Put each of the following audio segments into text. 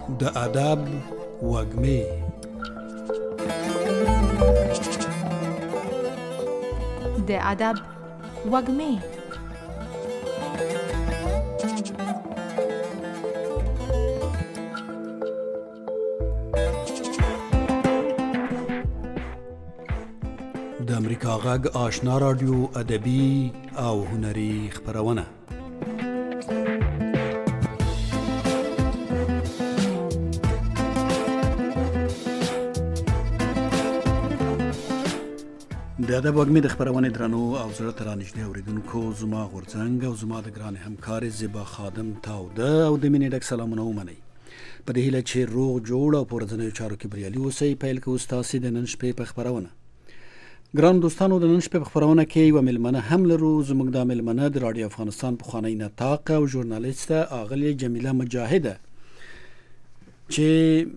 د ادب وږمې. د ادب وږمې. د امریکا غږ آشنا رادیو ادبي او هنري خپرونه. د ادب وږمې د خپرونې درنو او زړه ته رانږدې اورېدونکو، زما غورځنګ او زما د ګرانې همکارې زیبا خادم تاوده او د مینې ډک سلامونه ومنئ. په دې هیله چې روغ جوړ او په ورځنیو چارو کې بریالي اوسئ. پیل کوو ستاسې د نن شپې په خپرونه. ګرانو دوستانو، د نن شپې په خپرونه کې یوه مېلمنه هم لرو. زموږ دا مېلمنه د راډیو افغانستان پخوانۍ نطاقه او ژورنالیسته اغلې جمیله مجاهده، چې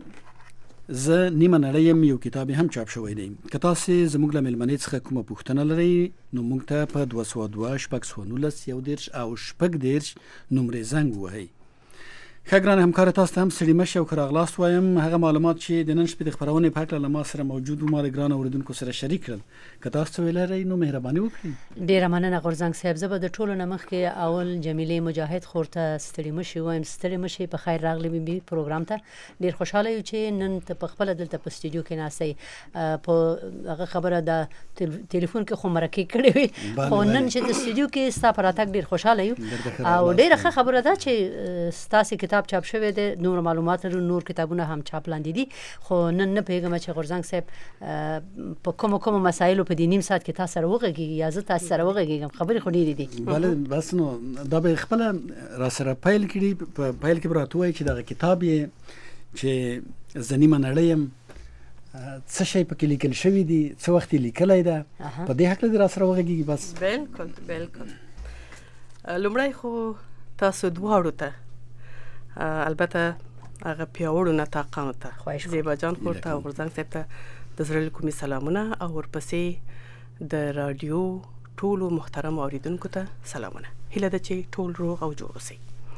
زه نیمه نړۍ یم، یو کتاب هم چاپ شوی دی. که تاسې زموږ له مېلمنې څخه کومه پوښتنه لرئ نو موږ ته په 202 619 11 او 14 نمرې زنګ ووهئ. ښه ګرانې همکاره، تاسو ته هم ستړي مه شئ او ښه راغلاست وایم. هغه معلومات چې د نن شپې د خپرونې په هکله له ما سره موجود وو، ما د ګرانو اورېدونکو سره شریک کړل. که تاسو څه ویلی لرئ نو مهرباني وکړئ. ډېره مننه غورځنګ صاحب. زه به د ټولو نه مخکې اول جمیلې مجاهد خور ته ستړي مه شئ وایم. ستړي مه شئ، په خیر راغلي بي پروګرام ته. ډېر خوشحاله یو چې نن ته په خپله دلته په سټوډیو کې ناستئ. په هغه خبره د ټلیفون کې خو مرکې کړې وي، خو نن چې د سټوډیو کې ستا په راتګ ډېر خوشحاله یو او ډېره ښه خبره ده چې ستاسې کتاب چاپ شوی دی. نور معلومات لرو، نور کتابونه هم چاپ لاندې دي، خو نن نه پوهېږم چې غورځنګ صاحب په کومو مسایلو په دې نیم ساعت کې تاسو سره وغږېږي یا زه تاسو سره وغږېږم. خبرې خو ډېرې دي. بله بس نو دا به خپله را سره پیل کړي. په پیل کې به راته ووایي چې دغه کتاب یې چې زه نیمه نړۍ یم څه شی پکې لیکل شوي دي، څه وخت یې لیکلی ده، په دې هکله دې را سره وغږېږي. بس بالکل لومړی خو تاسو دواړو ته، البته هغه پیاوړو نطاقانو ته، زیبا جان خور ته او غورځنګ صاحب ته د زړه له کومې سلامونه، او ورپسې د راډیو ټولو محترم اوریدونکو ته سلامونه. هیله ده چې ټول روغ او جوړ اوسئ.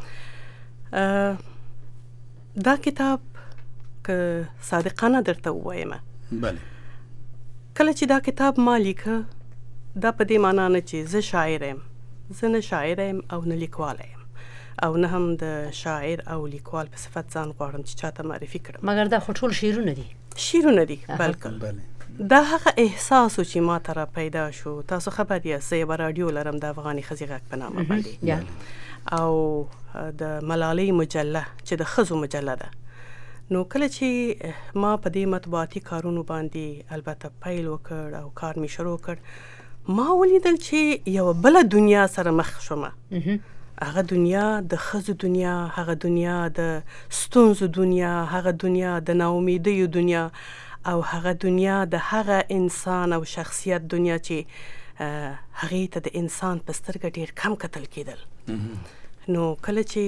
دا کتاب که صادقانه درته ووایم، بله، کله چې دا کتاب ما لیکه، دا په دې معنا نه چې زه شاعر یم. زه نه شاعر یم او نه لیکواله یم، او نه هم د شاعر او لیکوال په صفت ځان غواړم چې چاته معرفي کړم. مګر دا خو ټول شعرونه دي. شعرونه دي، بالکل. دا هغه احساس چې ما ته را پیدا شو. تاسو خبر یاست زه یوه راډیو لرم د افغاني ښځې غږ په نامه باندې، او د ملالۍ مجله چې د ښځو مجله ده. نو کله چې ما په دې مطبوعاتي کارونو باندې البته پیل وکړ او کار مې شروع کړ، ما ولیدل چې یوه بله دنیا سره مخ شومه. هغه دنیا د ښځو دنیا، هغه دنیا د ستونزو دنیا، هغه دنیا د ناامیدیو دنیا، او هغه دنیا د هغه انسان او شخصیت دنیا چې هغې ته د انسان په سترګه ډېر کم کتل کېدل. نو کله چې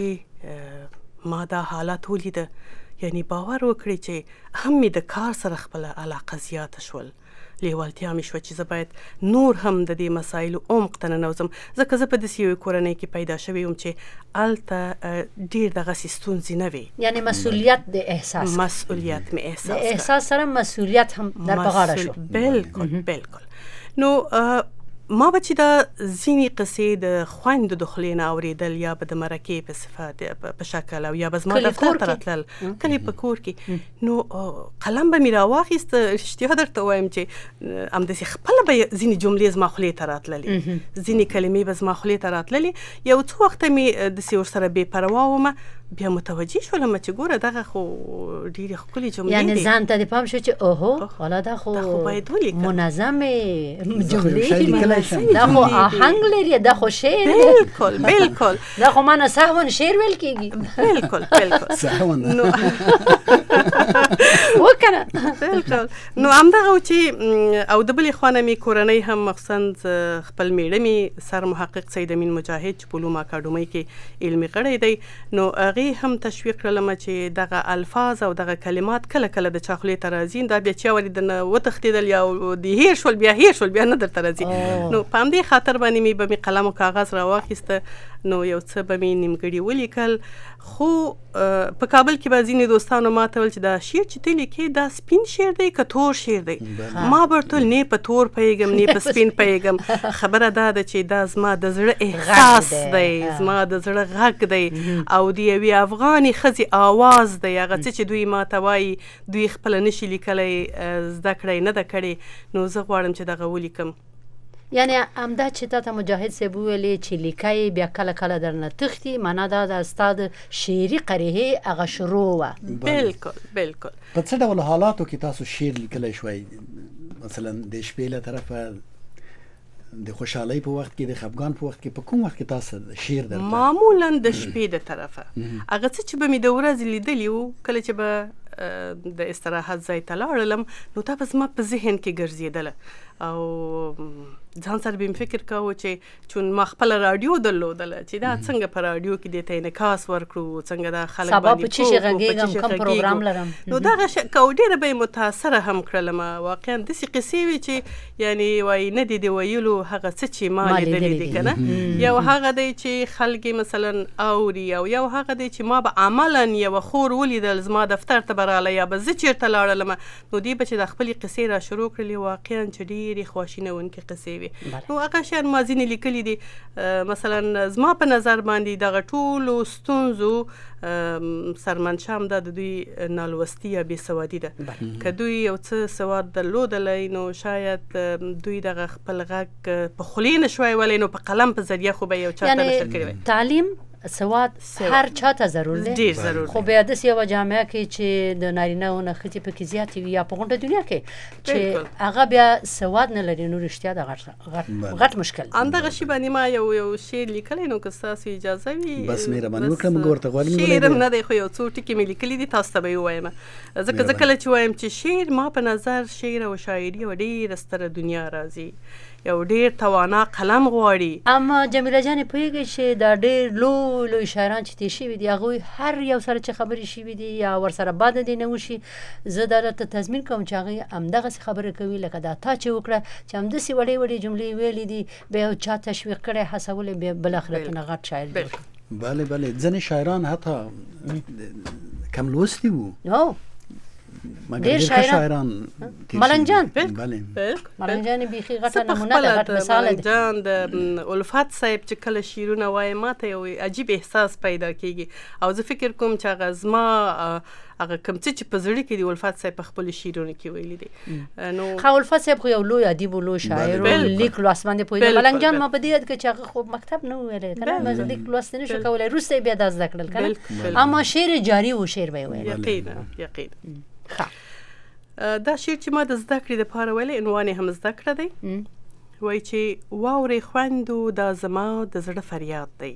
ما دا حالات ولیده، یعنی باور وکړئ چې هم مې د کار سره خپله علاقه زیاته شول، لیوالتیا مې شوه چې زه باید نور هم د دې مسایلو عمق ته ننوځم. ځکه زه په داسې یوې کورنۍ کې پیدا شوې وم چې هلته ډېر دغسې ستونزې نه وې. یعنې مسؤلیت د احساس، مسؤلیت مې احساس، د احساس سره مسؤلیت هم در په غاړه شو. بالکل. نو ما به چې دا ځینې قصې د خویندو د خولې نه اورېدل، یا به د مرکې په صفت په شکل، او یا به زما دفتر ته راتلل کلي په کور کې، نو قلم به مې راواخیست. رښتیا درته وایم چې همداسې خپله به ځینې جملې زما خولې ته راتللې، ځینې کلمې به زما خولې ته راتللې. یو څو وخته مې داسې ورسره بې پروا ومه، بیا متوجه شولم چې ګوره دغه خو ډېرې ښکلې جملې دي. یعنې ځان ته دې پام شو چې اوهو والا دا خو منظمې جملې دي، دا خو آهنګ لري، دا خو شعر. بالکل دا خو مانه سهون شعر ویل کېږي. بالکل سهون. وکه کنه. بالکل. نو همدغه چې او د بلې خوا نه مې کورنۍ هم مخصوصا خپل میړه مې سر محقق سید امین مجاهد چې په علومو اکاډمۍ کې علمي غړی دی، نو هغې هم تشویق کړلم چې دغه الفاظ او دغه کلمات کله کله د چا خولې ته راځي، دا بیا چا ولې درنه وتښتېدل یا د هیر شول بیا نه درته راځي. نو په همدې خاطر باندې مې به مې قلم او کاغذ راواخیسته، نو یو څه به مې نیمګړي ولیکل. خو په کابل کې به ځینې دوستانو ماته ویل چې دا شعر چې ته لیکې دا سپین شعر دی که تور شعر دی؟ ما به ورته ویل نه په تور پوهېږم نه په سپین پوهېږم، خبره دا ده چې دا زما د زړه احساس دی، زما د زړه غږ دی او د یوې افغانې ښځې آواز دی. هغه څه چې دوی ماته وایي دوی خپله نشي لیکلی، زده کړی نه ده کړې، نو زه غواړم چې دغه ولیکم. یعنی همدا چې تا ته مجاهد صاحب وویلې چې لیکای بیا کله کله درنه تښتي، معنا دا د ستا د شعري قریحې هغه شروع وه. بالکل بالکل. په څه ډول حالاتو کې تاسو شعر لیکلی شوی؟ مثلا د شپې له طرفه د خوشحالۍ په وخت کې، د خفګان په وخت کې، په کوم وخت کې تاسو شعر درته؟ معمولا د شپې د طرفه هغه څه چې به مې د ورځې لیدلي وو، کله چې به د استراحت ځای ته لاړلم نو دا به زما په ذهن کې ګرځېدله او ځان سره به مې فکر کاوه چې چون ما خپله راډیو درلودله چې دا څنګه په راډیو کې دې ته انعکاس ورکړو، څنګه دا خلک سبا په څه شي غږېږم، کوم پروګرام لرم. نو دغه او ډېره به یې متاثره هم کړلم. واقعا داسې قصې وي چې یعنی وایي نه دي د ویلو هغه څه چې ما لیدلي دي که نه، یو هغه دی چې خلک مثلا اوري او یو هغه دی چې ما به عملا یوه خور ولیدل زما دفتر ته به راله یا به زه چېرته لاړلم، نو دوی به چې د خپلې قصې را شروع کړلې واقعا چې ډېرې خواشینونکې قصې وي. نو هغه شیان ما ځینې لیکلي دي. مثلا زما په نظر باندې دغه ټولو ستونزو سرمنشا همدا د دوی نالوستي یا بېسوادي ده. که دوی یو څه سواد درلودلی نو شاید دوی دغه خپل غږ په خولې نه شوی ولی، نو په قلم په ذریعه خو به یو چا ته نشر کړی وی. تعلیم سواد هر چاته ضرور دی، ډېر ضرور، خو بیا داسې یوه جامعه کې چې د نارینه او ښځې پکې زیاتې وي یا په غونډه دنیا کې چې هغه بیا سواد نه لري، نو رښتیا د غټ مشکل. همدغه شي باندې ما یو شعر لیکلی، نو که ستاسو اجازه وي بس مهرباني وکړه، موږ ورته غواړو. شعر هم نه دی خو یو څو ټکي مې لیکلي دي، تاسو ته به یې ووایم. ځکه زه کله چې وایم چې شعر، ما په نظر شعر او شاعري یوه ډېره ستره دنیا راځي، یو ډېر توانا قلم غواړي. اما جمیله جانې پوهېږئ چې دا ډېر لوی شاعران چې تېر شوي دي هغوی هر یو سره چې خبرې شوي دي یا ورسره بده دې نه وشي، زه دا درته تضمین کوم چې هغوی همدغسې خبرې کوي لکه دا تا چې وکړه چې همداسې وړې وړې جملې ویلې دي، بیا یو چا تشویق کړی، هڅولی، بیا بالاخره ترنه غټ شاعر جوړ. بله بله، ځینې شاعران حتی کم لوستي وو، ډېر شاعران. ملنګ جان، ملنګ جان بیخي غټه نمونه ده، غټ مثال دی. ملنګ جان د الفت صاحب چې کله شعرونه وایي ماته یو عجیب احساس پیدا کېږي او زه فکر کوم چې هغه زما هغه کوم څه چې په زړه کې دي الفت صاحب په خپلو شعرونو کې ویلي دي. نو خو الفت صاحب خو یو لوی ادیب و، لوی شاعر و، لیک لوست باندې پوهېده. ملنګ جان ما په دې یاد کړه چې هغه خو مکتب نه ویلی که نه، لیک لوست نه شو کولی، وروسته یې بیا دا زده کړل که نه، اما شعر جاري و، شعر به یې ویل. یقینا. دا شعر چې ما د زده کړې دپاره ویلی، عنوان یې هم زده کړه دی. وایي چې واورې خویندو دا زما د زړه فریاد دی،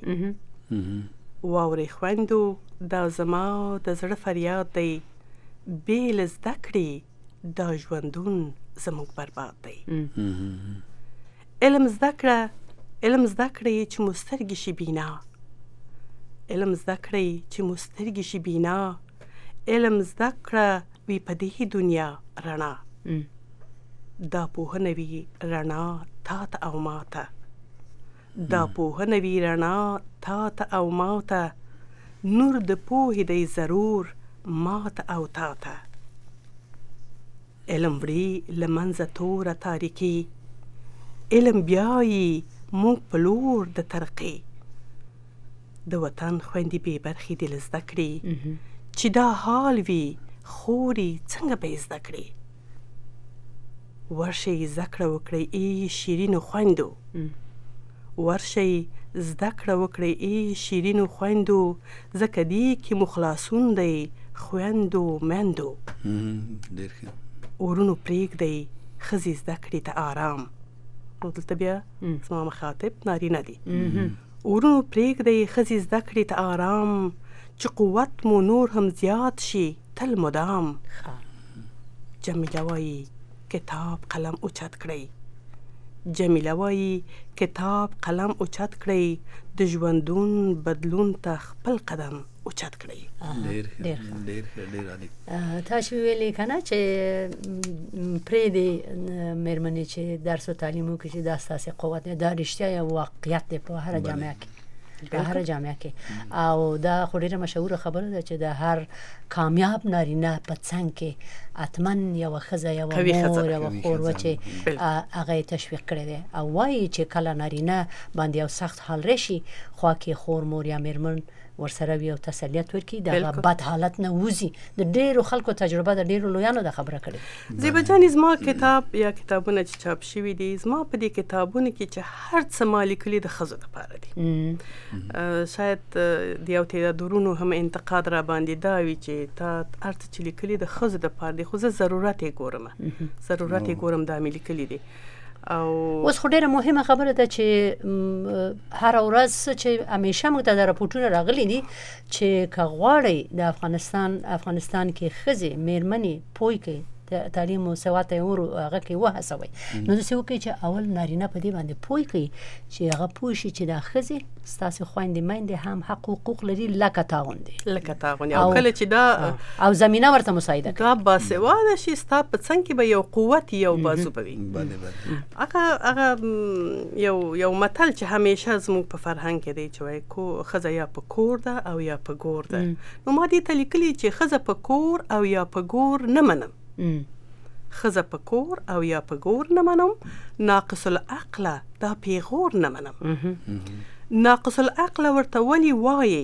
واورې خویندو دا زما د زړه فریاد دی، بې له زده کړې دا ژوندون زموږ برباد دی. علم زده کړئ چې مو سترګې شي بینا، علم زده کړئ چې مو سترګې شي بینا، علم زده کړه وی په دې دنیا رڼا، دا پوهنه وي رڼا تا ته او ما ته، دا پوهنه وي رڼا تا ته او ما ته، نور د پوهې دی ضرور ما ته او تا ته. علم وړي له منځه توره تاریکي، علم بیایي موږ په لور د ترقي، د وطن خویندې بې برخې دې له زده کړي، چې دا حال وي خوري څنګه به یې زده کړې. ورشئ زده کړه وکړئ ای شیرینو خویندو، ورشئ زده کړه وکړئ ای شیرینو خویندو، ځکه دې کې مو خلاصون دی خویندو میندو. ورونو پرېږدئ ښځې زده کړې ته آرام، نو دلته بیا زما مخاطب نارینه دي. ورونو پرېږدئ ښځې زده کړې ته آرام، چې قوت مو نور هم زیات شي تل مدام. جمیله وایي کتاب قلم اوچت کړئ. جمیله وایي کتاب قلم اوچت کړئ، د ژوندون بدلون ته خپل قدم اوچت کړئ. ډېر عالي. تاسو ویلې کنه چې پرې دې مېرمنې چې درس او تعلیم وکړي چې دا ستاسو قوت دی، دا رښتیا یو واقعیت دی په هر جامعه کې، په هر جامعه کې. او دا خو ډېره مشهوره خبره ده چې د هر کامیاب نارینه په څنګ کې اتمن یوه ښځه، یوه مور، یوه خور وه چې هغه یې تشویق کړی دی. او وایي چې کله نارینه باندې یو سخت حال راشي، خوا کې خور، مور یا مېرمن ورسره وي او تسلیت ورکړي، دغه بد حالت نه وځي. د ډېرو خلکو تجربه د ډېرو لویانو دا خبره کړې. زیبا جانې، زما کتاب یا کتابونه چې چاپ شوي دي، زما په دې کتابونو کې چې هر څه ما لیکلي د ښځو دپاره دي. شاید د یو تعدادورونو هم انتقاد را باندې دا وي چې تا هر څه چې لیکلي د ښځو دپاره دي، خو زه ضرورت یې ګورم، ضرورت یې ګورم دا مې لیکلي دي. او اوس خو ډېره مهمه خبره ده چې هره ورځ چې همیشه موږ ته د راپورټونه راغلي دي چې که غواړئ د افغانستان کې ښځې مېرمنې پوه کړئ، تعلیم او سواد یې هغه کې وهڅوئ، نو داسې وکړئ چې اول نارینه په دې باندې پوه کړئ چې هغه پوه شي چې دا ښځې ستاسې خویندې میندې هم حق و حقوق لري لکه تا غوندې. او کله چې دا او زمینه ورته مساعده دا باسواده شي، ستا په څنګ کې به یو قوت یو بازو به وي. هغه یو متل چې همیشه زموږ په فرهنګ کې دی چې وایي ښځه یا په کور ده او یا په ګور ده. نو ما دې ته لیکلي چې ښځه په کور او یا په ګور نه منم، ښځه په کور او یا په ګور نه منم، ناقص العقله دا پیغور نه منم. ناقص العقله ورته ولې وایي؟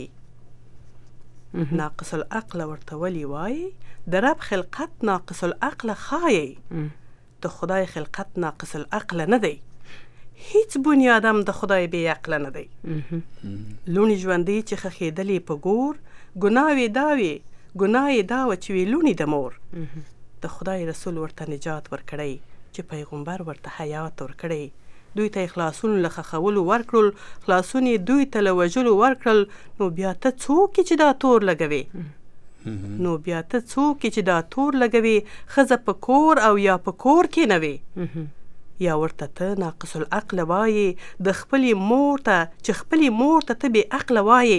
ناقص العقله ورته ولې وایي؟ د رب خلقت ناقص العقله ښایي، د خدای خلقت ناقص العقله نه دی. هیڅ بنیادم د خدای بې عقله نه دی. لوڼې ژوندۍ چې ښخېدلې په ګور، ګناوې دا وې، ګناه یې دا وه چې وې لوڼې د مور. د خدای رسول ورته نجات ورکړی، چې پیغمبر ورته حیات ورکړی. دوی ته خلاصون له خښولو ورکړل، خلاصون یې دوی ته له وژلو ورکړل. نو بیا ته څوک چې دا تور لګوي؟ نو بیا ته څوک چې دا تور لګوي؟ ښځه په کور او یا په کور کې نه وي. یا ورته ته ناقص العقله وایې، د خپلې مور ته چې خپلې مور ته ته بې عقله وایې.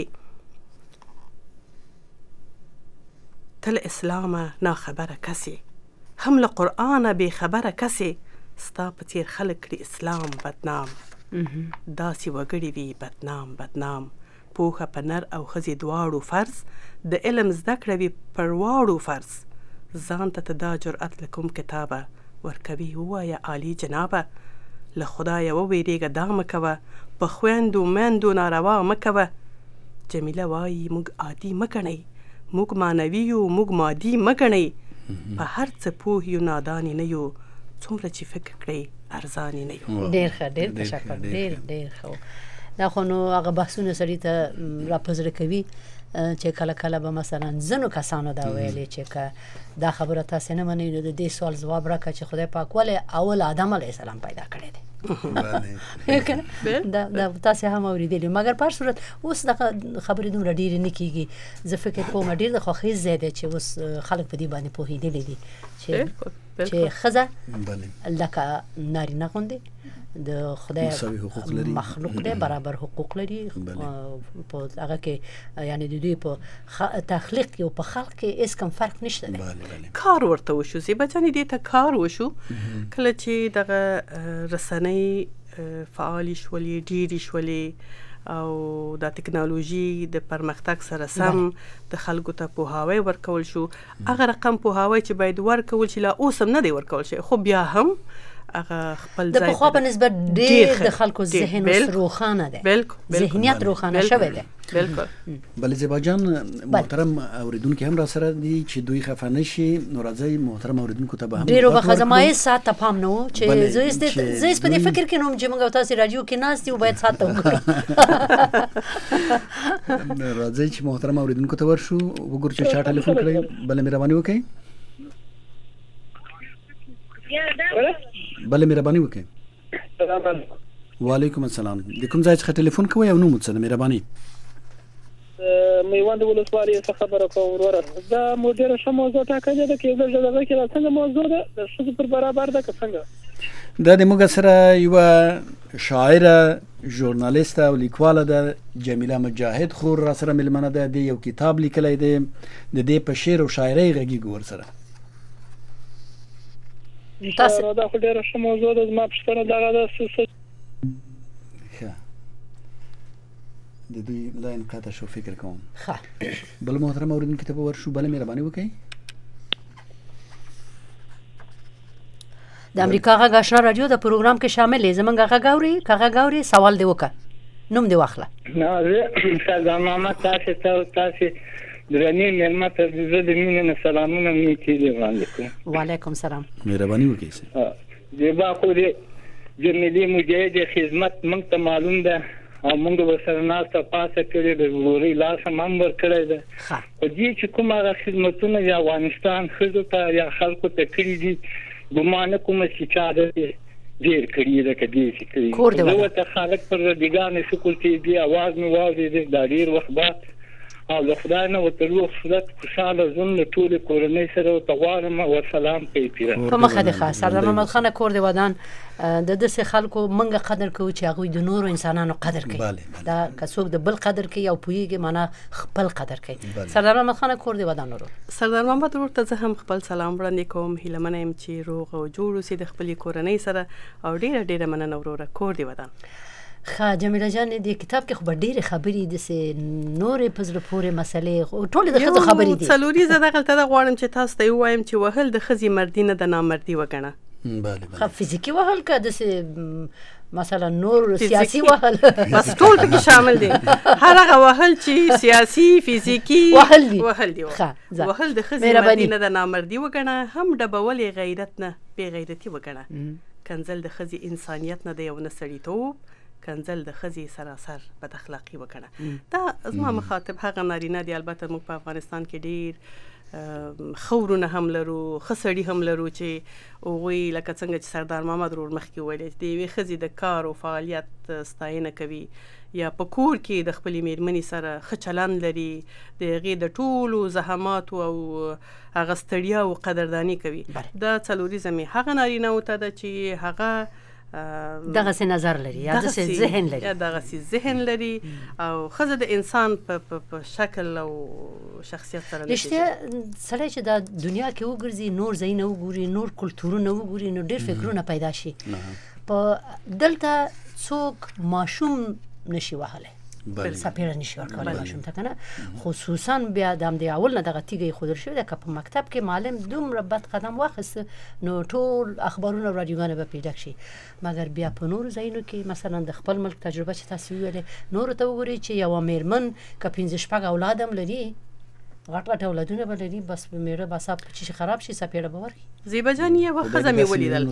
ته له اسلامه ناخبره کسې، هم له قرآنه بې خبره کسې، ستا په څېر خلک کړي اسلام بدنام. داسې وګړي وي بدنام بدنام، پوهه په نر او ښځې دواړو فرض، د علم زده کړه وي پر واړو فرض. ځان ته دا جرأت له کوم کتابه ورکوي؟ ووایه عالي جنابه، له خدایه وویرېږه دا مه کوه، په خویندو میندو ناروا مه کوه. جمیله وایي موږ عادي مه ګڼئ، موږ معنوي یو، موږ مادي مه ګڼئ. په هر څه پوه یو نادانې نه یو، څومره چې فکر کړئ ارزانې نه یو. ډېر ښه، ډېر تشکر، ډېر ښه. دا خو نو هغه بحثونه سړي ته راپزړه کوي چې کله کله به مثلا ځینو کسانو دا ویلې چې که دا خبره تاسې نه منئ نو د دې سوال ځواب راکړه چې خدای پاک ولې اول آدم علیه السلام پیدا کړی دی. دا تاسې هم اورېدلي، مګر په هر صورت اوس دغه خبرې دومره ډېرې نه کېږي. زه فکر کوم ډېر د خوښۍ ځای دی چې اوس خلک په دې باندې پوهېدلي دي چې ښځه لکه نارینه غوندې د خدای مخلوق دی، برابر حقوق لري. په هغه کې یعنی د دوی په تخلیق کې او په خلق کې هېڅ کم فرق نشته دی. کار ورته وشو زیبا جانې، دې ته کار وشو کله چې دغه رسنۍ فعالې شولې، ډېرې شولې، او د ټکنالوژي د پرمختګ سره سم د خلکو ته پوهاوی ورکول شو. هغه رقم پوهاوی چې باید ورکول شي لا اوس هم نه دی ورکول شي، خو بیا هم هغه خپل ځای د پخوا په نسبت ډېر د خلکو ذهن اوس روښانه دی، ذهنیت روښانه شوی دی. بالکل. بله زیبا جان، محترم اوریدونکي هم را سره دي چې دوی خفه نه شي، نو راځئ محترم اوریدونکو ته به هم ډېرو به خزمایي ساعت ته پام نه و چې زه هېڅ په دې فکر کې نه وم چې موږ او تاسې راډیو کې ناست یو باید ساعت ته وګورو. راځئ چې محترم اوریدونکو ته ورشو، وګورو چې چا ټلیفون کړی. بله مهرباني وکړئ، بله مهرباني وکړئ. وعلیکم السلام. د کوم ځای څخه ټلیفون کوئ او نوم مو څه ده؟ مهرباني. میوند ولسوالۍ څخه خبره کوم وروره. دا مو ډېره ښه موضوع ټاکلې ده، کېدای شي دغه کې دا څنګه موضوع ده د ښځو پر برابر ده که څنګه؟ دا د موږ سره یوه شاعره ژورنالیسته او لیکواله ده جمیله مجاهد خور را سره مېلمنه ده. د یو کتاب لیکلی دی د دې په شعر او شاعرۍ غږیږو ورسره. دا خو ډېره ښه موضوع ده. زما پوښتنه دغه ده ښه د دوی لاین قطع شو فکر کوم. بل محترم اورېدونکي ته به ورشو. بله مهرباني وکړئ. د امریکا غږ آشنا رادیو د پروګرام کې شامل یې. زمونږ غږ اوري که غږ اوري سوال دې وکړه، نوم دې واخله. سردار محمد تاسې درنې مېلمه ته زه د مینې نه سلامونه نیکې دې وړاندې کوم. وعلیکم سلام. مهرباني وکړئ. زیبا خو د جمیلې مجاهد خدمت موږ ته معلوم ده او موږ ورسره ناسته پاسه کړې د ورورۍ لاس هم ورکړی ده. خو دې چې کوم هغه خدمتونه د افغانستان ښځو ته یا خلکو ته کړي دي ګمان نه کوم چې چا ډېر کړي ده که دې چې کړي. زه ورته خالق پر ردګانې شکر چې دې اواز مې واورېدې دا ډېر وخت بعد او د خدای نه ورته روغ صورت خوشحاله ژوند له ټولې کورنۍ سره ورته غواړم. ورسلام کوي پیره په مخه دې ښه. سردار محمد خان کور دې ودان د داسې خلکو موږ قدر کوو چې هغوی د نورو انسانانو قدر کوي. دا که څوک د بل قدر کوي او پوهېږي معنا خپل قدر کوي. سردار محمد خان کور دې ودان ورور. سردار محمد ورور ته زه هم خپل سلام وړاندې کوم. هیله منه یم چې روغ او جوړ اوسې د خپلې کورنۍ سره او ډېره مننه وروره. کور دې ودان. ښه جمیله جان دې کتاب کې خو به ډېرې خبرې داسې نورې په زړه پورې مسلې ټولې د ښځو خبرې دي. څلوريزه دغلته دا غواړم چې تاسو ته ووایم چې وهل د ښځې مردي نه د نامردي وګڼه. ښه فزیکي وهل که داسې مثلا نور سیاسي وهل بس ټول پکې شامل دي. هر هغه وهل چې سیاسي فزیکي وهل دي وهل د ښځې مردي نه د نامردي وګڼه. هم ډبول غیرت نه بې غیرتي وګڼه. کنځل د ښځې انسانیت نه د یو نه سړیتوب، کنځل د ښځې سراسر بد اخلاقي وکړه. دا زما مخاطب هغه نارینه دي. البته موږ په افغانستان کې ډېر خورونه هم لرو، ښه سړي هم لرو چې هغوی لکه څنګه چې سردار محمد ورور مخکې ویلې د یوې ښځې د کار او فعالیت ستاینه کوي یا په کور کې د خپلې مېرمنې سره ښه چلند لري، د هغې د ټولو زحماتو او هغه ستړیاو قدرداني کوي. دا څلوریزه مې هغه نارینهو ته ده چې هغه دغسې نظر لري یا دغسې ذهن لري او ښځه د انسان په شکل او شخصیت سره رښتیا سړی چې دا دنیا کې وګرځي نور ځایونه وګوري نور کلتورونه وګوري نو ډېر فکرونه پیدا شي. په دلته څوک ماشوم نشي وهلی، سپېړه نشي ورکولی ماشوم ته که نه. خصوصا بیا د همدې اول نه دغه تیږه ایښودل شوې ده که په مکتب کې معلم دومره بد قدم واخیسته نو ټول اخبارونه او راډیوګانې به پرې ډک شي. مګر بیا په نورو ځایونو کې مثلا د خپل ملک تجربه چې تاسو ویلې نورو ته وګورئ چې یوه میرمن که 15-16 اولاد هم لري غټ اولادونه به لري بس په میړه به صاحب چې خراب شي سپېړه به ورکړي. زیبا جان یوه ښځه مې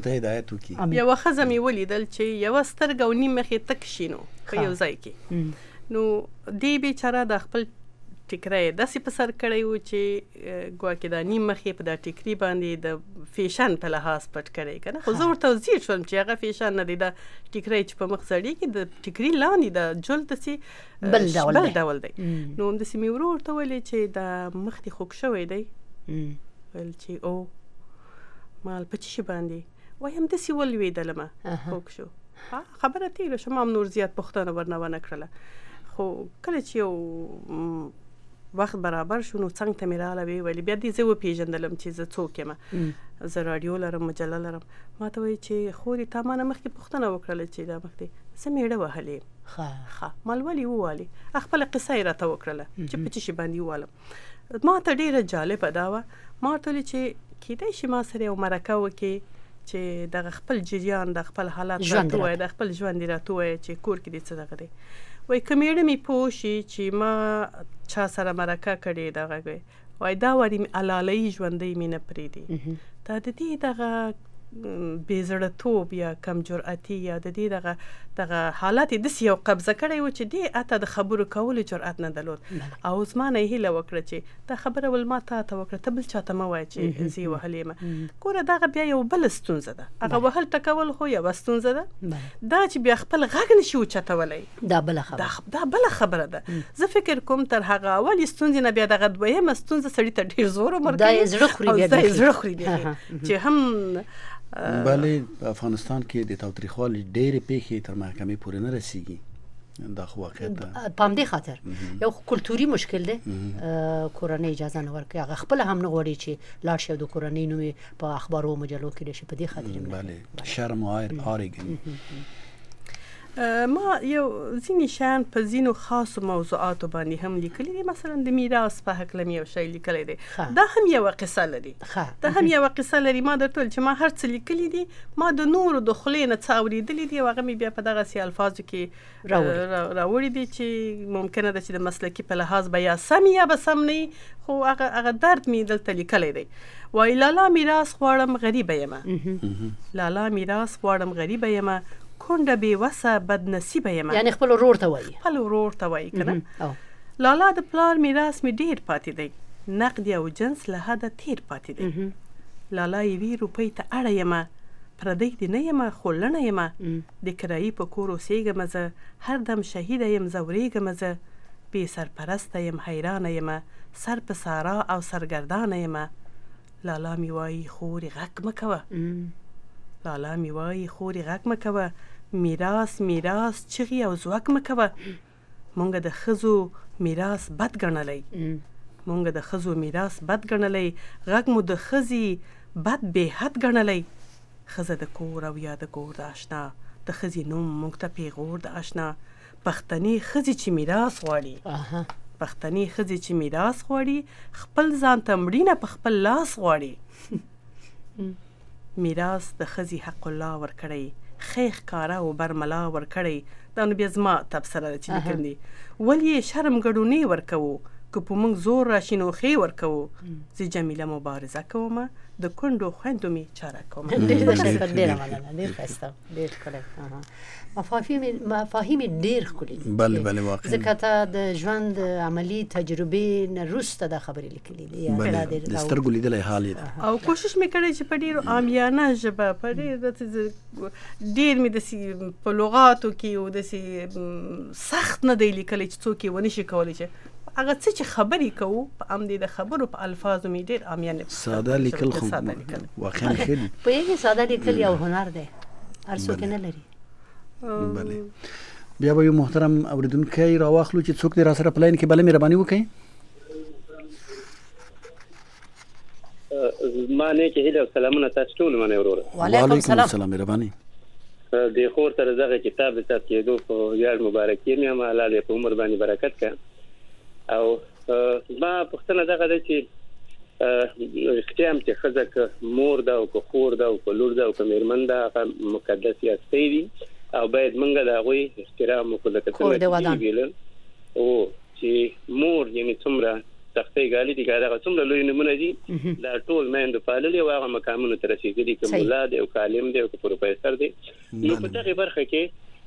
ولیدل چې یوه سترګه او نیم مخې تک شي نو په یو ځای کې نو دې بیچاره د خپل ټیکری داسې په سر کړی و چې ګواکې دا نیم مخ یې په دا ټیکري باندې د فیشن په لحاظ پټ کړی که نه. خو زه ورته ځیر شوم چې هغه فیشن نه دی، دا ټیکری چې په مخ سړېږي د ټیکري لاندې د جل داسې بل ډول دی. نو همداسې مې ورور ورته ویلې چې دا مخ دې خوږ شوی دی. ویل چې او مال په څه شي باندې وایي همداسې ولوېدلمه خوږ شو. خبره تېره شوه، ما هم نور زیات پوښتنه ورنه ونه کړله. خو کله چې یو وخت برابر شو نو څنګ ته مې راغله ویې ویلې بیا دې زه وپېژندلم چې زه څوک یم. زه راډیو لرم، مجله لرم. ما ته وایي چې خورې تا ما نه مخکې پوښتنه وکړله چې دا مخکې زه میړه وهلی یم. ښه مال ولې ووالې؟ خپله قصه یې راته وکړله چې په څه شي باندې ووالم. ما ته ډېره جالبه دا وه. ما ورته ویلې چې کیدای شي ما سره یو مرکه وکړي چې دغه خپل جریان د خپل حالات راته ووایي، د خپل ژوند یې راته ووایي چې کور کې دې څه دغه دی. وایي که میړه مې پوه شي چې ما چا سره مرکه کړې دغه وایي دا واري علالۍ ژوندۍ مې نه پرېږدي. دا د دې دغه بې زړه‌توب یا کم جرأتي یا د دې دغه حالات یې داسې یو قبضه کړی و چې دې اته د خبرو کولو جرأت نه درلود او زما نه یې هیله وکړه چې دا خبره ول ما تا ته وکړه ته بل چا ته مه وایه چې زه یې وهلې یم ګوره دغه بیا یو بله ستونزه ده هغه وهل ټکول خو یوه ستونزه ده دا چې بیا خپل غږ نشي اوچتولی دا بله خبره ده زه فکر کوم تر هغه اولې ستونزې نه بیا دغه دویمه ستونزه سړي ته ډېر زور ورکوي دا یې زړه خوري بیا چې هم بله په افغانستان کې د تاوتریخوالي ډېرې پیښې تر محکمې پورې نه رسیږي دا خو واقعیت ده په همدې خاطر یو کلتوري مشکل دی کورنۍ اجازه نه ورکوي هغه خپله هم نه غواړي چې لاړ شي او د کورنۍ نوم یې په اخبارو او مجلو کې ډېر شي په دې خاطر بله شرم او عار ما یو ځینې شیان په ځینو خاصو موضوعاتو باندې هم لیکلي دي مثلا د میراث په هکله مې یو شی لیکلی دی دا هم یوه قصه لري ما درته ویل چې ما هر څه لیکلي دي ما د نورو د خولې نه څه اورېدلي دي او هغه مې بیا په دغسې الفاظو کې راوړي دي چې ممکنه ده چې د مسلکي په لحاظ به یا سم یا به سم نه وي خو هغه درد مې دلته لیکلی دی وایي لالا میراث غواړم غریبه یمه کونډه بې وسه بد نصیبه یمه یعنی خپل ورور ته وایي که نه لالا د پلار میراث مې ډېر پاتې دی نقد او جنس له حده تیر پاتې دی لالا یوې روپۍ ته اړه یمه پردی دې نه یمه خو لڼه یمه د کرایي په کور اوسېږمه زه هر دم شهیده یم ځورېږمه زه بې سرپرسته یم حیرانه یمه سر په سارا او سرګردانه یمه لالا مې وایي خورې غږ مه کوه میراث چغې او ځواک مه کوه مونږ د ښځو میراث بد ګڼلی غږ مو د ښځې بد بې حد ګڼلی ښځه د کور او یا د ګور د اشنا د ښځې نوم مونږ ته پیغور د اشنا پښتنې ښځې چې میراث غواړي خپل ځان ته مړینه په خپل لاس غواړي میراث د ښځې حق الله ورکړی خیخ کاره او برملا ورکړی دا نو بیا زما تبصره ده چې لیکل دي ولې شرم ګډونې ورکوو که په موږ زور راشي نو ښې ورکوو زه جمیله مبارزه کومه د کونډو خویندو مې چاره کومه ډېره مننه ډېر ښایسته ډېر ښکلی مفاهیم ډېر ښکلي بله واقعا ځکه ته د ژوند عملي تجربې نه وروسته دا خبرې لیکلي دي د سترګو لیدلی حال یې ده او کوشش مې کړی چې په ډېرو عامیانه ژبه په ډېر مې داسې په لغاتو کې او داسې سخت نه دی لیکلی چې څوک یې ونه شي کولی چې هغه څه چې خبرې کوو په همدې د خبرو په الفاظو مې ډېر عامیانه ساده لیکل خو واقعا ښه دي پوهېږې ساده لیکل یو هنر دی هر څوک یې نه لري بله بیا به یو محترم اورېدونکی راواخلو چې څوک دې را سره په لاین کې بله مهرباني وکړئ زما نیکې هیلې او سلامونه تاسو ټولو منئ وروره وعلیکم السلام مهرباني د خور سره دغه کتاب د چاپ کېدو په ویاړ مبارک یم الله دې په عمر باندې برکت کړي او ما پوښتنه دغه ده چې رښتیا هم چې ښځه که مور ده او که خور ده او که لور ده او که مېرمن ده هغه مقدس یاستۍ دي او باید موږ د هغوی احترام وکړو لکه څنګه ویل او چې مور یعنې څومره سختۍ ګالي دي که دغه څومره لوی نومونه دي دا ټول میندو پاللي او هغه مقامونو ته رسېدلي که ملا دی او که عالم دی او که پروفیسر دی نو په دغې برخه کې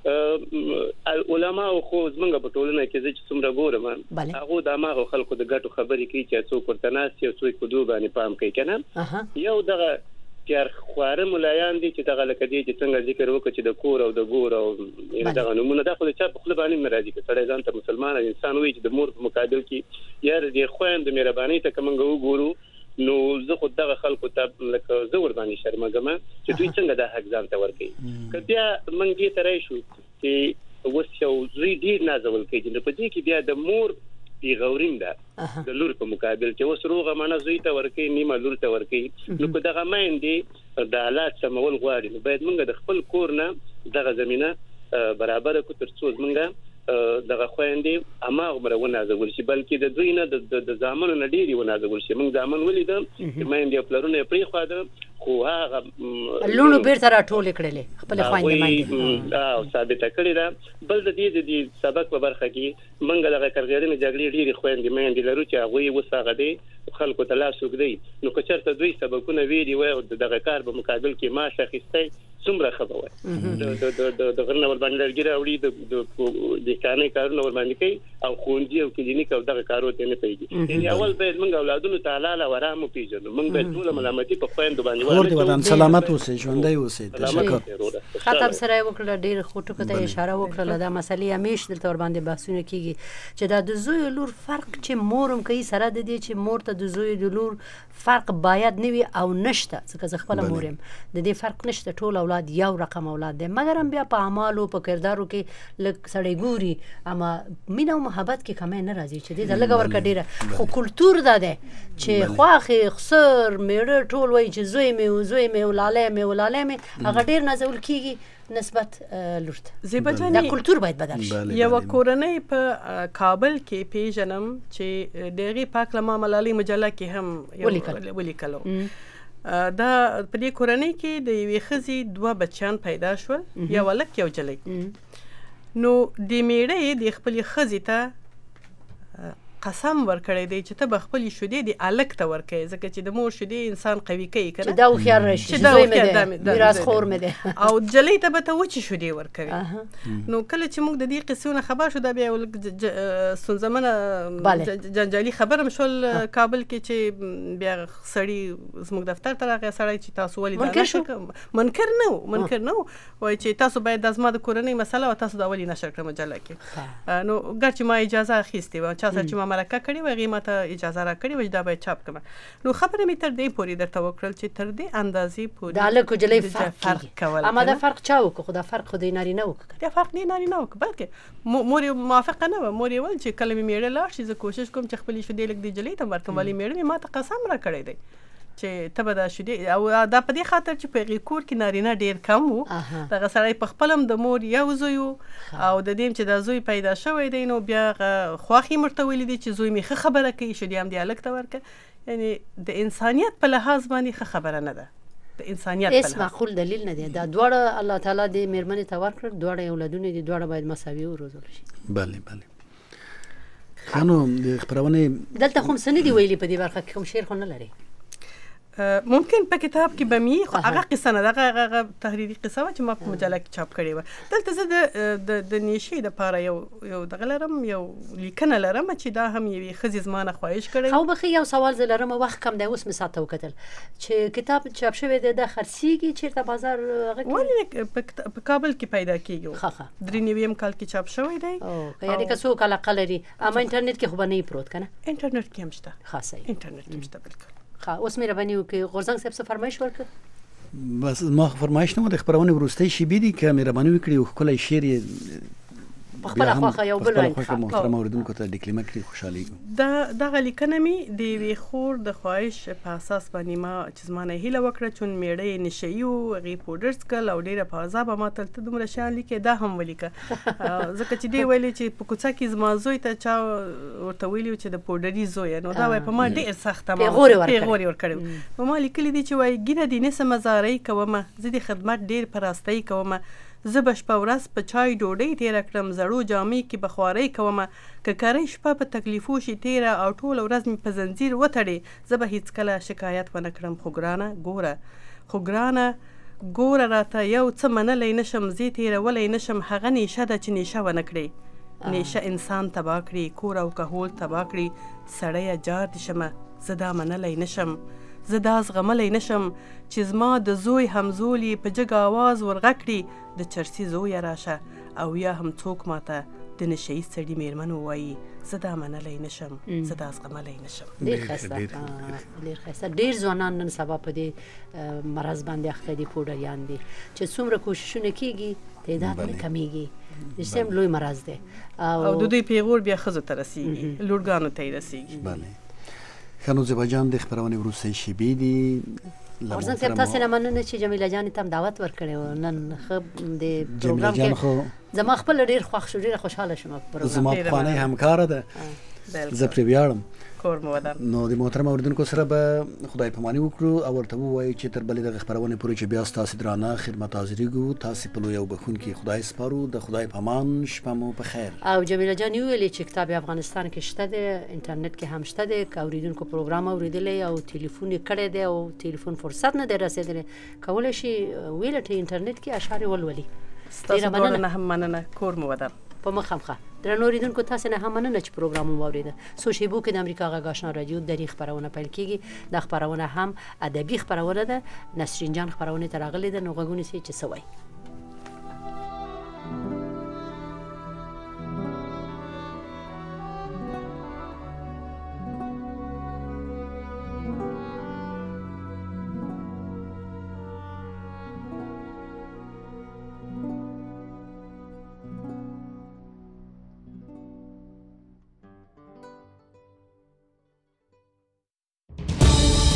علماو خو زمونږ په ټولنه کې زه چې څومره ګورم هغو د هماغو خلکو د ګټو خبرې کوي چې څوک ورته ناست او څوک په دو باندې پام کوي که نه یو دغه تیار خواره ملایان دي چې دغه لکه دی چې څنګه ذکر وکړه چې د کور او د ګور او دغه نومونه دا خو د چا په خوله باندې نه راځي که سړی ځان ته مسلمان انسان وایي چې د مور په مقابل کې یا د خویندو مهربانۍ ته که موږ وګورو نو زه خو دغه خلکو ته لکه زه ورباندې شرمګم چې دوی څنګه دا حق ځان ته ورکوي که بیا موږ دې ته راشو چې اوس یو زوی ډېر نازول کېږي نو په دې کې بیا د مور پیغوریم ده د لور په مقابل چې اوس روغه مڼه زوی ته ورکوي نیمه لور ته ورکوي نو که دغه میندې د حالات سمول غواړي نو باید موږ د خپل کور نه دغه زمینه برابره کړو تر څو موږ دغه خویندې هماغومره ونازول شي بلکې د دوی نه د زامنو نه ډېرې ونازول شي موږ زامن ولیدم چې میندې او پلرونه یې پرېښوده خو هغه لوڼو بیرته راټولې کړلې خپلې خویندې او ثابته کړې ده بل د دې سبق په برخه کې موږ دغه کرغېړنې جګړې ډېرې خویندې میندې لرو چې هغوی اوس هغه دی خلکو ته لاس وګدي نو که چېرته دوی سبقونه ویلي وای او دغه کار په مقابل کې معاش اخیستی څومره ښه به وای د غره نه ورباندې لرګي راوړي د کارنۍ کارونه ورباندې کوي او ښوونځي او کلینیک او دغه کارو ته نه پوهېږي یعنې اول باید موږ اولادونو ته حلال او ارام وپېژنو موږ باید ټوله ملامتي په خویندو باندې خور دې وطن سلامت اوسئ ژوندی اوسئ تشکر ختم سره یې وکړله ډېر ښو ټکو ته اشاره وکړله دا مسلې همیش دلته ورباندې بحثونه کېږي چې دا د زوی او لور فرق چې مور هم کوي سره د دې چې مور ته د زوی د لور فرق باید نه وي او نشته ځکه زه خپله مور یم د دې فرق نشته ټول اولاد یو رقم اولاد دی مګر هم بیا په اعمالو په کردارو کې لږ سړی ګوري اما مینه او محبت کې کمی نه راځي چې دې ته لږه ورکړه ډېره خو کلتور دا دی چې خواښې خسر میړه ټول وایي چې زوی مې و زوی مې و لالی مې و لالی مې هغه ډېر نازول کېږي نسبت لور ته زیبا جانې دا کلتور باید بدل شي یوه کورنۍ په کابل کې پیژنم چې د هغې پاک لما ملالۍ مجله کې هم ولیکلو دا په دې کورنۍ کې د یوې ښځې 2 بچیان پیدا شول یو هلک یو جلۍ نو د میړه یې د خپلې ښځې ته قسم ورکړی دی چې ته به خپلې شیدې د هلک ته ورکوې ځکه چې د مور شیدې انسان قوي کوي که نه چې دا هوښیار راشي چې زوی مې دی میراثخور مې دی او جلۍ ته به ته وچې شیدې ورکوې نو کله چې موږ د دې قصې نه خبر شو دا بیا یو ستونزمنه جنجالي خبره هم شول کابل کې چې بیا سړي زموږ دفتر ته راغی سړی چې تاسو ولې منکر نه و وایي چې تاسو باید دا زما د کورنۍ مسله وه تاسو دا ولې نشر کړه مجله کې نو ګر چې ما اجازه اخیستې وه چا سره چې ما مرکه کړې وه هغې ما ته اجازه راکړې وه چې دا باید چاپ کړم نو خبره مې تر دې پورې درته وکړل چې تر دې اندازې پورې د هلک و جلۍ فرق کول اما دا فرق چا وکړو خو دا فرق خو د نارینه وکړو دا فرق نه نارینه وکړو بلکې مور یې موافقه نه وه مور یې ویل چې کله مې میړه لاړ شي زه کوشش کوم چې خپلې شیدې لږ دې جلۍ ته ورکړم ولې میړه مې ما ته قسم راکړی دی چې ته به دا شیدې او دا په دې خاطر چې په هغې کور کې نارینه ډېر کم وو دغه سړی په خپل هم د مور یو زوی و او د دې چې دا زوی پیدا شوی دی نو بیا خواښ یې ورته ویلي دی چې زوی مې ښه خبره کوي شیدې هم دې هلک ته ورکړه یعنې د انسانیت په لحاظ باندې ښه خبره نه ده د انسانیت په لحاظ معقول دلیل نه دی دا دواړه الله تعالی دې مېرمنې ته ورکړل دواړه اولادونه دي دواړه باید مساوي وروزل شي بله خانو د خپرونې دلته خو څه نه دي ویلي په دې برخه کې کوم شعر خو نه لري ممکن په کتاب کې به مې خو هغه قصه نه ده هغه تحریري قصه وه چې ما په مجله کې چاپ کړې وه دلته زه د نیشې دپاره یو دغه لرم یو لیکنه لرم چې دا هم یوې ښځې زما نه خواهش کړی او بخي یو سوال زه لرم وخت کم دی اوس مې ساعت ته وکتل چې کتاب چاپ شوی دی دا خرڅېږي چېرته بازار ولې په کابل کې پیدا کېږي 93 کال کې چاپ شوی دی یعنې که څوک علاقه لري اما انټرنیټ کې خو به نه پروت که نه انټرنیټ کې هم شته خاصه انټرنیټ کې هم شته بلکل اوس مهرباني وکړئ غورځنګ صاحب څه فرمایش ورکړ بس ما فرمایش نه و د خپرونې وروستۍ شیبې دي که مهرباني وکړي یو ښکلی شعر یې په خپله خوښه یو بل انتخاب محترم اوریدونکو ته ډیکلیمه کړي خوشحالېږو دغه لیکنه مې د یوې خور د خواهش په اساس باندې ما چې زما نه هیله وکړه چون میړه یې نشه یي و هغې پوډر څکل او ډېره په عذابه ما ته ته دومره شیان لیکې دا هم ولیکه ځکه چې دې ویلې چې په کوڅه کې زما زوی ته چا ورته ویلي و چې د پوډري زویه نو دا وایي په ما ډېر سخته پیغور یې ورکړی نو ما لیکلي دي چې وایي ګینه دې نه څه مزارۍ کومه زه د خدمت ډېر په راستۍ کومه زه به شپه ورځ په چای ډوډۍ تېره کړم زړو جامې کې به خوارۍ کومه که کرۍ شپه په تکلیفو شي تېره او ټوله ورځ مې په زنځیر وتړې زه به هېڅکله شکایت ونه کړم خو ګرانه ګوره راته یو څه منلی نشم زه تېرولی نشم هغه نیشه ده چې نیشه ونه کړې نیشه انسان تباه کړي کور او کهول تباه کړي سړیه جار دې شمه زه دا منلی نشم زه دا زغملی نشم چې زما د زوی همزولي په جګ آواز ورغږ کړي د چرسي زویه راشه او یا هم څوک ماته د نشهیي سړي مېرمن ووایي زه دا منلی نشم زه دا زغملی نشم ډېر ښایسته ډېر ځوانان نن سبا په دې مرض باندې اخته دي پوډریان دي چې څومره کوششونه کېږي تعداد نه کمیږي د سیم لوی مرض دی او د دوی پیغور بیا ښځو ته رسېږي لوړګانو ته یې رسېږي خانو زیبا جان د خپرونې وروستۍ شیبې دي غورځنګ صاحب تاسې نه مننه چې جمیله جانې ته هم دعوت ورکړی و نن ښه د پروګرام کې زما خپله ډېر خوښ شو ډېره خوشحاله شوم زما پخوانی همکاره ده زه پرې ویاړم کور مو ودان. نو د محترم اوریدونکو سره به خدای پاماني وکړو او ورته ووایو چې تر بلې دغه خبرونه پورې چې بیا تاسو درانه خدمت حاضرېږو تاسو په لوی او بخون کې خدای سپارو د خدای پامان شپه مو په خیر. او جمیله جان ویلي چې کتاب افغانستان کې شته دی انټرنیټ کې هم شته دی اوریدونکو پروګرام اوریدلی او ټلیفون یې کړی دی او ټلیفون فرصت نه دی رسیدلی کولای شي ویل ته انټرنیټ کې اشعار ولولي. ستاسو نه هم مننه کور مو ودان. په مخامخه درنو اوریدونکو تاسو نه هم مننه چې پروګرام مو واوریده. سوشیبو کې د امریکا غږ آشنا رادیو د خبرونه پیل کیږي د خبرونه هم ادبي خبرونه ده. نسرین جان خبرونه ترغلې ده نو غوونه سي چې سوي